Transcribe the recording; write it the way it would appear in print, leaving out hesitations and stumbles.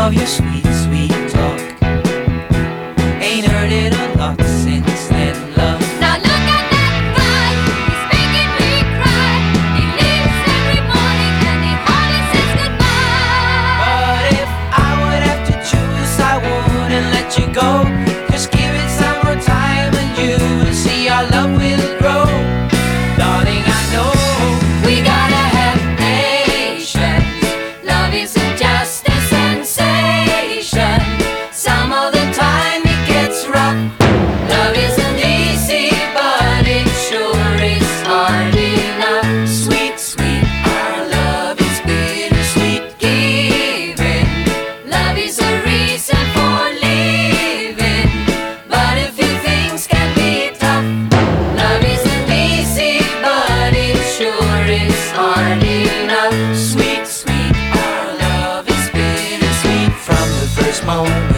of your sweet, sweet talk. Ain't heard it a lot since then, love. Now look at that guy, he's making me cry. He leaves every morning and he hardly says goodbye. But if I would have to choose, I wouldn't let you go. Just give it some more time and you'll see our love will grow. Darling, I know We gotta have patience. Love isn't just a sensation. Some of the time it gets rough. Love isn't easy, but it sure is hard enough. sweet, sweet, our love is bittersweet. Giving, love is a reason for living. But a few things can be tough. Love isn't easy, but it sure is hard enough. Sweet, sweet, our love is bittersweet. From the first moment